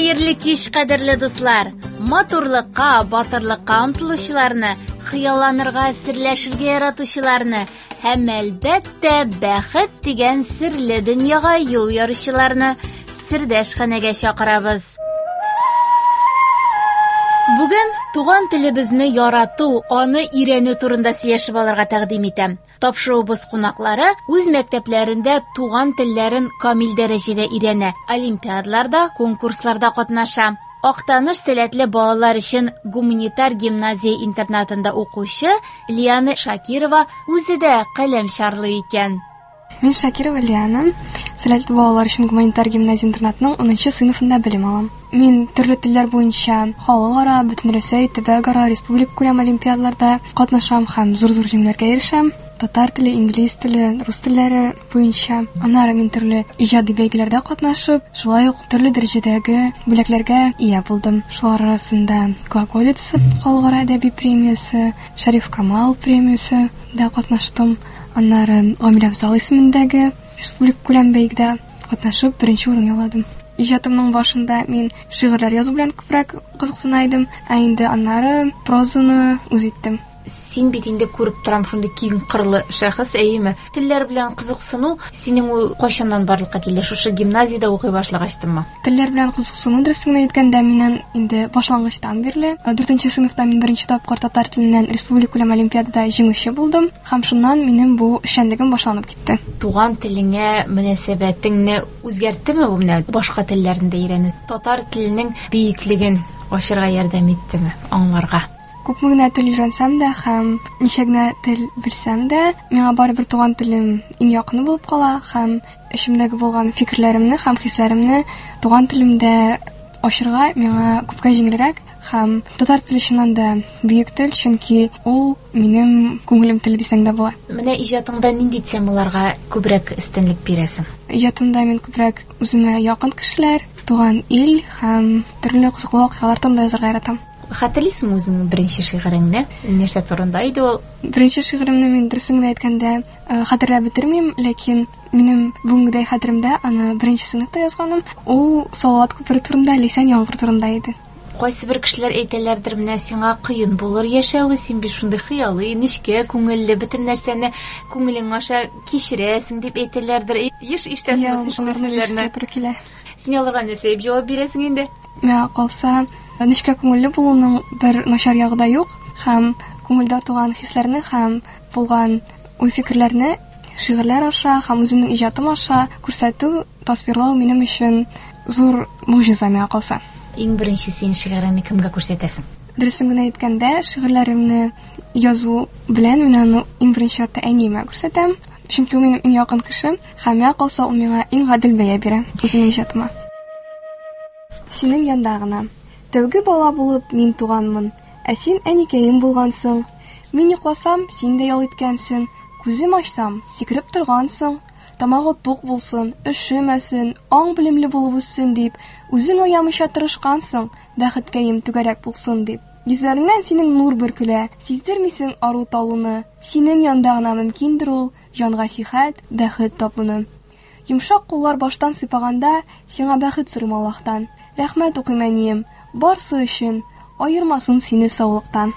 Хәерле кич, кадерле дуслар. Матурлыкка, батырлыкка омтылучыларны, хыялланырга, серләшергә яратучыларны һәм әлбәттә бәхет дигән серле дөньяга юл яручыларны Сердәшханәгә чакырабыз. Бүген туган телебезне ярату, аны өйрәнү турында сөйләшеп алырга тәкъдим итәм. Тапшырубыз кунаклары үз мәктәпләрендә туган телләрен камил дәрәҗәдә өйрәнә, олимпиадаларда, конкурсларда катнаша. Актаныш сәләтле балалар өчен гуманитар гимназия-интернатында укучы Лиана Шакирова үзе дә каләм чарлый икән. Мин Шакирова Лиана, сәләтле балалар өчен гуманитар гимназия-интернатның 10нчы сыйныфында белем алам. Мин төрле телләр буенча халыкара, Бөтенрәсәй, төбәкара, республика күләм олимпиадаларда катнашам һәм зур-зур җиңүләргә ирешәм. Татар теле, инглиз теле, рус телләре буенча. Аннары мин төрле иҗади бәйгеләрдә катнашып, шулай ук төрле дәрәҗәдәге бүләкләргә ия булдым. Шулар арасында Глаголица халыкара әдәби премиясе, Шәриф Камал премиясе дә катнаштым. Аннары Гамил Афзал исемендәге республика күләм бәйгедә катнашып, беренче урын яуладым. Иҗатымның башында мин шигырьләр язу белән күбрәк кызыксына идем, ә инде аннары прозаны үз иттем. Син бит инде күреп торам шундый киң кырлы шәхес, әйеме? Телләр белән кызыксыну синең ул кайчаннан барлыкка килде? Шушы гимназиядә укый башлагачтымы? Телләр белән кызыксыну дөресенә әйткәндә миннән инде башлангычтан бирле. 4нче сыйныфта мин беренче тапкыр татар теленнән республика күләм олимпиадада җиңүче булдым. Һәм шуннан минем бу эшчәнлегем башланып китте. Туган телеңә мөнәсәбәтеңне үзгәрттеме бу менә башка телләрне дә өйрәнү? Татар теленең бөеклеген ачырга ярдәм иттеме, аңларга? Күпме генә тел өйрәнсәм дә һәм ничә генә тел белсәм дә, миңа барыбер туган телем иң якыны булып кала һәм эчемдәге булган фикерләремне һәм хисләремне туган телемдә ачырга миңа күпкә җиңелрәк һәм татар теле чыннан да бөек тел, чөнки ул минем күңелем теле дисәң дә була. Менә иҗатыңда нинди темаларга күбрәк өстенлек бирәсең? Иҗатымда мин күбрәк үземә якын кешеләр, туган ил һәм төрле кызыклы вакыйгалар турында язарга яратам. Хәтерлисеңме үзеңнең беренче шигыреңне? Нәрсә турында иде ул? Беренче шигыремне мин дөресен әйткәндә хәтерләп бетермим, ләкин минем бүгенгедәй хәтеремдә аны беренче сыйныфта язганым. Ул Салават күпере турында, Ләйсән яңгыр турында иде. Кайсы бер кешеләр әйтәләрдер, менә сиңа кыен булыр яшәү, син бит шундый хыялый, нечкә күңелле, бөтен нәрсәне күңелең аша кичерәсең дип әйтәләрдер. Еш ишетәсеңме шундый сүзләрне? Син аларга нәрсә дип җавап бирәсең инде? Миңа калса, нечкә күңелле булуның бер начар ягы да юк, һәм күңелдә туган хисләрне һәм булган уй-фикерләрне шигырьләр аша һәм үземнең иҗатым аша күрсәтү, тасвирлау минем өчен зур муҗиза миңа калса. Иң беренче син шигыреңне кемгә күрсәтәсең? Дөресен генә әйткәндә, шигырьләремне язу белән мин аны иң беренче атта әниемә күрсәтәм, чөнки ул минем иң якын кешем, һәм миңа калса ул миңа иң гадел бәя бирә үземнең иҗатыма. Синең янда гына тәүге бала булып мин туганмын, ә син әникәем булгансың. Мин йокласам, син дә ял иткәнсең, күзем ачсам, сикереп торгансың. Тамагы тук булсын, өшемәсен, аң белемле булып үссен дип, үзең аямыйча тырышкансың, бәхеткәем түгәрәк булсын дип. Йөзләреңнән синең нур бөркелә, сиздермисең ару талуны. Синең янда гына мөмкиндер ул җанга сихәт, бәхет табуны. Йомшак куллар баштан сыйпаганда, сиңа бәхет сорыйм Аллаһтан. Рәхмәт укыйм әнием, барсы өчен, аермасын сине саулыктан.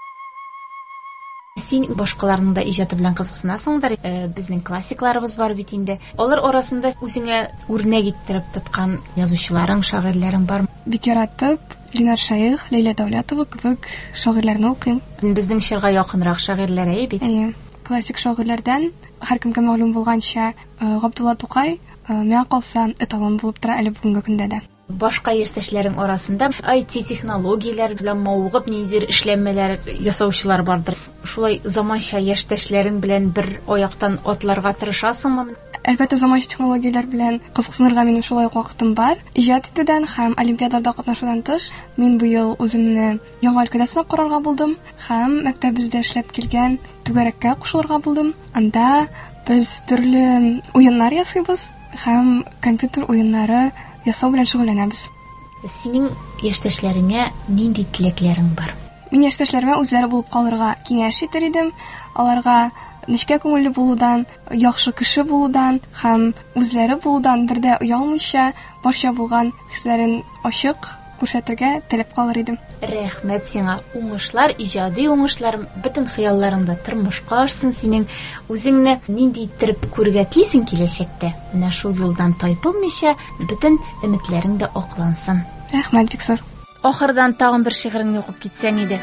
Син башкаларның да иҗаты белән кызыксынасыңдыр. Безнең классикларыбыз бар бит инде. Алар арасында үзеңә үрнәк иттереп тоткан язучыларың, шагыйрьләрең бармы? Бик яратып, Линар Шәйх, Ләйлә Дәүләтова кебек шагыйрьләрне укыйм. Безнең чорга якынрак шагыйрьләр бит. Классик шагыйрьләрдән һәркемгә мәгълүм булганча Габдулла Тукай миңа калса эталон булып тора әле бүгенге көндә дә. Башка яшьтәшләрең арасында IT-технологияләр белән мавыгып ниндидер эшләнмәләр ясаучылар бардыр. Шулай заманча яшьтәшләрең белән бер аяктан атларга тырышасыңмы? Әлбәттә, заманча технологияләр белән кызыксынырга минем шулай вакытым бар. Иҗат итүдән һәм олимпиадада катнашудан тыш, мин бу ел үземне яңа өлкәдә сынап карарга булдым һәм мәктәбебездә эшләп килгән түгәрәккә кушылырга булдым. Анда без төрле уеннар ясыйбыз һәм компьютер уеннары ясау белән шөгыльләнәбез. Синең яшьтәшләреңә нинди теләкләрең бар? Мин яшьтәшләремә үзләре булып калырга киңәш итер идем. Аларга нечкә күңелле булудан, яхшы кеше булудан һәм үзләре булудан бер дә оялмыйча, барча булган хисләрен ачык күрсәтергә теләп калыр идем. Рәхмәт сиңа. Уңышлар, иҗади уңышлар, бөтен хыялларыңда тормышка ашсын синең. Үзеңне нинди иттереп күрергә телисең киләчәктә? Менә шул юлдан тайпылмыйча, бөтен өметләрең дә аклансын. Рәхмәт, бик зур. Ахырдан тагын бер шигыреңне укып китсәң иде.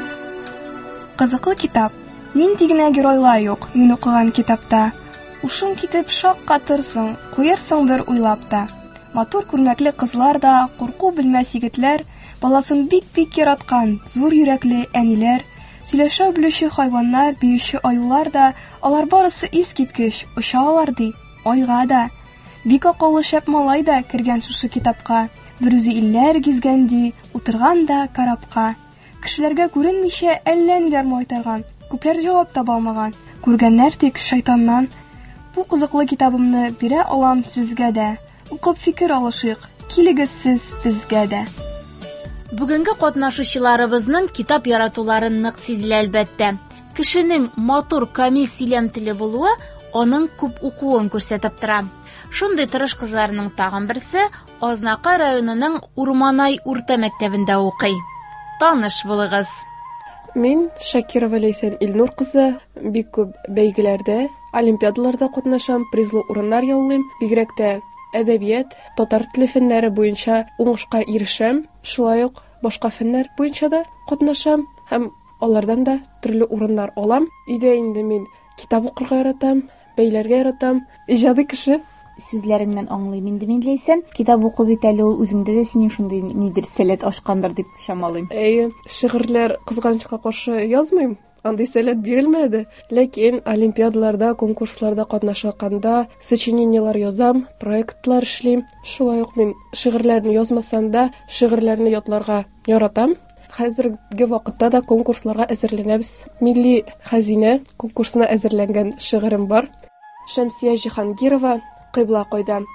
Кызыклы китап. Нинди генә геройлар юк мин укыган китапта. Ушың китеп шаккатырсың, куерсың бер уйлап та. Матур күрмәкле кызлар да, курку белмәс егетләр, баласын бик яраткан зур йөрәкле әниләр, сөйләшә белүче хайваннар, биюче аюлар да, алар барысы искиткеч, очалар ди, айга да. Бик акыллы шәп малай да кергән шушы китапка, бер үзе илләр гизгән ди, утырган да карапка. Кешеләргә күренмичә әллә ниләр майтарган, күпләр җавап таба алмаган. Күргәннәр тик шайтаннан. Бу кызыклы китабымны бирә алам сезгә дә. Укып фикер алышыйк, килегез сез безгә дә. Бүгенге катнашучыларыбызның китап яратуларын нык сизелә әлбәттә. Кешенең матур, камил сөйләм теле булуы аның күп укуын күрсәтеп тора. Шундый тырыш кызларның тагын берсе Азнакай районының Урманай урта мәктәбендә укый. Таныш булыгыз. Мин Шакирова Ләйсән Илнур кызы, бик күп бәйгеләрдә, олимпиадаларда катнашам, призлы урыннар яулыйм, бигрәк тә әдәбият, татар теле фәннәре буенча уңышка ирешәм, шулай ук башка фәннәр буенча да катнашам һәм алардан да төрле урыннар алам. Өйдә инде мин китап укырга яратам, бәйләргә яратам, иҗади кеше. Сүзләреңнән аңлыйм инде мин Ләйсән. Китап укып бит әле ул үзеңдә дә синең шундый нидер сәләт ашкандыр дип чамалыйм. Шигырьләр кызганычка каршы язмыйм. Андый сәләт бирелмәде. Ләкин олимпиадаларда, конкурсларда катнашканда сочинениелар язам, проектлар эшлим. Шулай ук мин шигырьләрне язмасам да, шигырьләрне ятларга яратам. Хәзерге вакытта да конкурсларга әзерләнәбез. Милли хәзинә конкурсына әзерләнгән шигырем бар. Шәмсия Җиһангирова, Кыйбла кайда.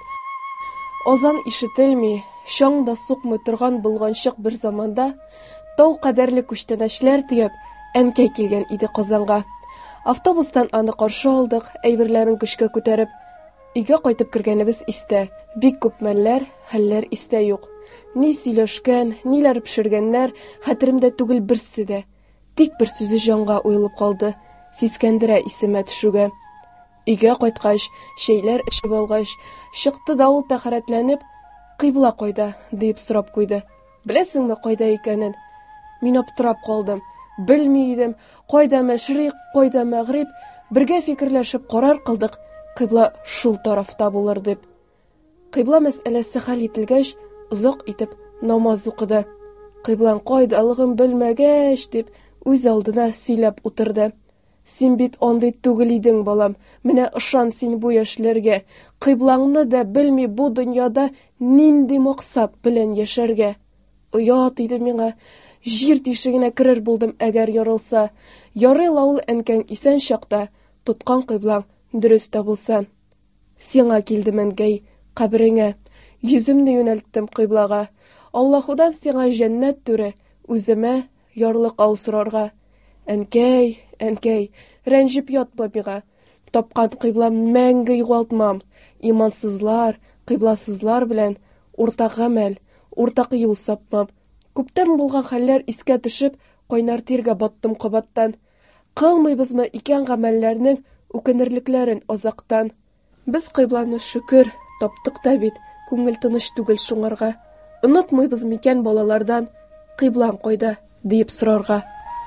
Озан ишетелми, шаң да сукмый торган булганчык бер заманда, тау кадәрле күчтәнәчләр төяп, әнкәй килгән иде Казанга. Автобустан аны каршы алдык, әйберләрен көчкә күтәреп, өйгә кайтып кергәнебез истә. Бик күп мәлләр, хәлләр истә юк. Ни сөйләшкән, ниләр пешергәннәр, хәтеремдә түгел берсе дә. Тик бер сүзе җанга уелып калды, сискәндерә исемә төшүгә. Өйгә кайткач, шәйләр эчеп алгач, чыкты да ул тәхәрәтләнеп, Кыйбла кайда дип сорап куйды. Беләсеңме кайда икәнен? Мин аптырап калдым. Белми идем, кайда мәшриq, кайда мәгъриб, бергә фикерләшеп карар кылдык, Кыйбла шул тарафта булыр дип. Кыйбла мәсьәләсе хәл ителгәч, озак итеп намаз укыды. Кыйблаң кайдалыгын белмәгәч дип үз алдына сөйләп утырды. Син бит андый түгел идең, балам. Менә ышан син бу яшьләргә. Кыйблаңны да белми бу дөньяда нинди максат белән яшәргә. Оят иде миңа. Җир тишегенә керер булдым әгәр ярылса. Ярый ла ул әнкәң исән чакта, тоткан кыйблаң дөрес тә булса. Сиңа килдем әнкәй, кабереңә. Йөземне юнәлттем кыйблага. Аллаһудан сиңа җәннәт түре, үземә ярлык аусырарга. Әнкәй, әнкәй, рәнҗеп ятма миңа. Тапкан кыйблам мәңге югалтмам. Имансызлар, кыйбласызлар белән уртак гамәл, уртак юл сапмам. Күптән булган хәлләр искә төшеп, кайнар тиргә баттым кабаттан. Кылмыйбызмы икән гамәлләрнең үкенерлекләрен азактан. Без кыйбланы шөкер таптык та бит, күңел тыныч түгел шуңарга. Онытмыйбыз микән балалардан, кыйблаң кайда дип сорарга.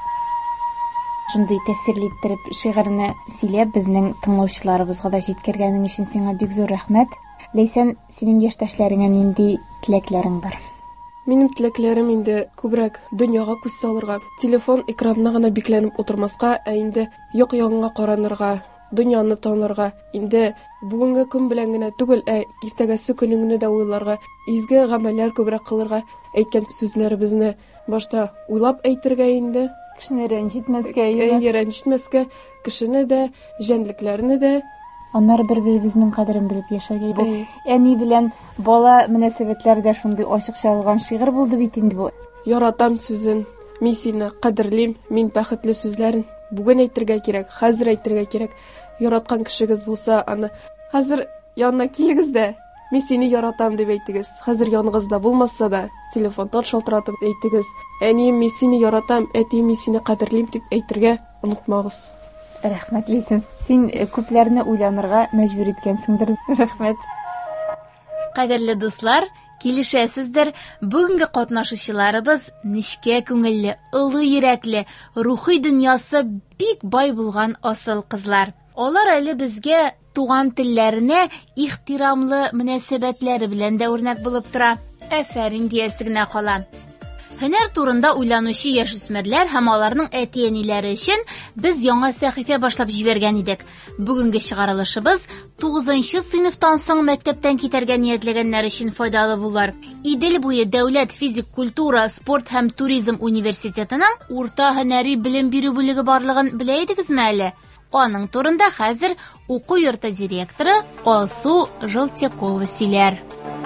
Шундый тәсирле иттереп шигырьне сөйләп, безнең тыңлаучыларыбызга да җиткергәнең өчен сиңа бик зур рәхмәт. Ләйсән, синең яшьтәшләреңә нинди теләкләрең бар? Минем теләкләрем инде күбрәк дөньяга күз салырга, телефон экранына гына бикләнеп утырмаска, ә инде як-ягыңа каранырга, дөньяны танырга, инде бүгенге көн белән генә түгел, иртәгәсе көнеңне дә уйларга, изге гамәлләр күбрәк кылырга, әйткән сүзләребезне башта уйлап әйтергә инде. Кешене рәнҗетмәскә, рәнҗетмәскә, кешене дә, җәнлекләрне дә. Аннары бер-беребезнең кадерен белеп яшәргә. Бу әни белән бала мөнәсәбәтләре дә ачык чагылган шигырь булды бит инде бу. Яратам сүзен, мин сине кадерлим, мин бәхетле сүзләрен Бүген әйтергә кирәк, хәзер әйтергә кирәк. Яраткан кешегез булса, аны хәзер янына килегез дә, мен сине яратам дип әйтегез. Хәзер яныгызда булмаса да, телефондан шалтыратып әйтегез. Әнием, мен сине яратам, әтием, мен сине кадерлим дип әйтергә онытмагыз. Рәхмәт, Лейсен. Син күпләрне уйланырга мәҗбүр иткәнсеңдер. Рәхмәт. Кадерле дуслар, килешәсездер, бүгенге катнашучыларыбыз нечкә күңелле, олы йөрәкле, рухи дөньясы бик бай булган асыл кызлар. Алар әле безгә туган телләренә ихтирамлы мөнәсәбәтләре белән дә үрнәк булып тора. Афәрин диясе генә кала. Һөнәр турында уйланучы яшүсмерләр һәм аларның әти-әниләре өчен без яңа сәхифә башлап җибәргән идек. Бүгенге чыгарылышыбыз 9нчы сыйныфтан соң мәктәптән китәргә ниятләгәннәр өчен файдалы булыр. Идел буе дәүләт физик культура, спорт һәм туризм университетының урта һөнәри белем бирү бүлеге барлыгын белә идегезме әле? Аның турында хәзер уку йорты директоры Алсу Желтякова сөйләр.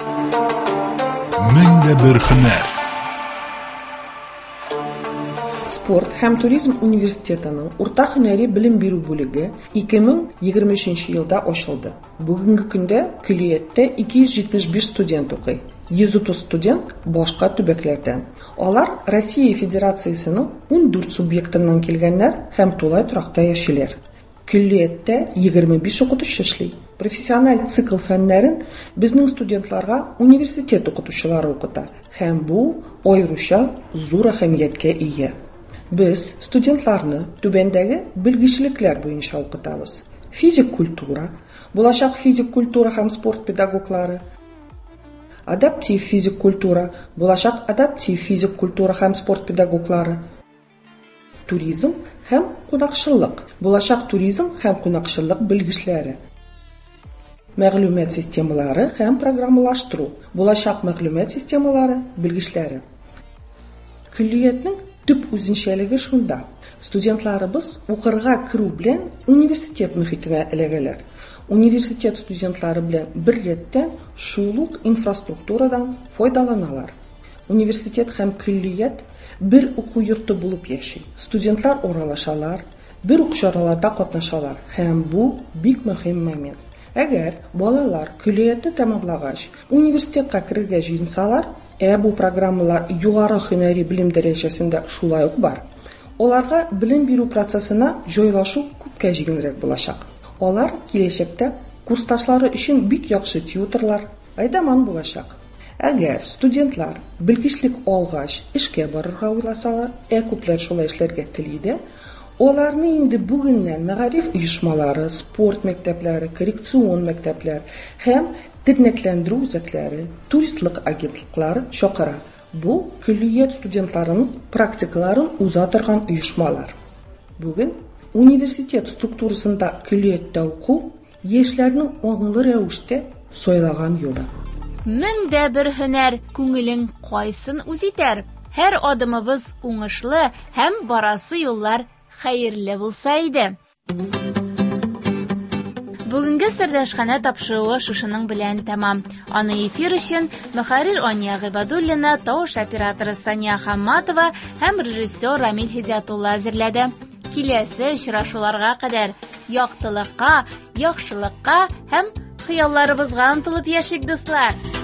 1001 һөнәр. Спорт һәм туризм университетының урта һөнәри белем бирү бүлеге 2023 елда ачылды. Бүгенге көндә көллияттә 275 студент укый. 130 студент башка төбәкләрдән. Алар Россия Федерациясының 14 субъектыннан килгәннәр һәм тулай торакта яшиләр. Көллияттә 25 укытучы эшли. Профессиональ цикл фәннәрен безнең студентларга университет укытучылары укыта һәм бу аеруча зур әһәмияткә ия. Без студентларны түбәндәге белгечлекләр буенча укытабыз. Физик культура, булачак физик культура һәм спорт педагоглары. Адаптив физик культура, булачак адаптив физик культура һәм спорт педагоглары. Туризм һәм кунакчылык, булачак туризм һәм кунакчылык белгечләре. Мәгълүмат системалары һәм программалаштыру, булачак мәгълүмат системалары белгечләре. Көллиятның төп үзенчәлеге шунда. Студентларыбыз укырга керү белән университет мөхитенә эләгәләр. Университет студентлары белән бер рәттән шул ук инфраструктурадан файдаланалар. Университет һәм көллият бер уку йорты булып яши. Студентлар оралашалар, бер ук чараларда катнашалар һәм бу бик мөһим момент. Әгәр балалар көллиятне тәмамлагач университетка керергә җыенсалар, бу программалар югары һөнәри белем дәрәҗәсендә шулай ук бар. Аларга белем бирү процессына җайлашу күпкә җиңелрәк булачак. Алар киләчәктә курсташлары өчен бик яхшы тьюторлар, айдаман булачак. Әгәр студентлар белгечлек алгач эшкә барырга уйласалар, күпләр шулай эшләргә тели дә, аларны инде бүгеннән мәгариф оешмалары, спорт мәктәпләре, коррекцион мәктәпләр һәм тернәкләндерү үзәкләре, туристлык агентлыклары чакыра. Бу көллият студентларының практикаларын уза торган оешмалар. Бүген университет структурасында көллияттә уку яшьләрнең аңлы рәвештә сайлаган юлы. 1001 һөнәр, күңелең кайсын үз итәр? Һәр адымыбыз уңышлы һәм барасы юллар хәерле булса иде. Бүгенге сердәшханә тапшыруы шушының белән тәмам. Аны эфир өчен мөхәррир Ания Гыйбадуллина, тавыш операторы Сания Хамматова һәм режиссер Рамил Хидиятулла әзерләде. Киләсе очрашуларга кадәр яктылыкка, яхшылыкка һәм хыялларыбызга омтылып яшик, дуслар.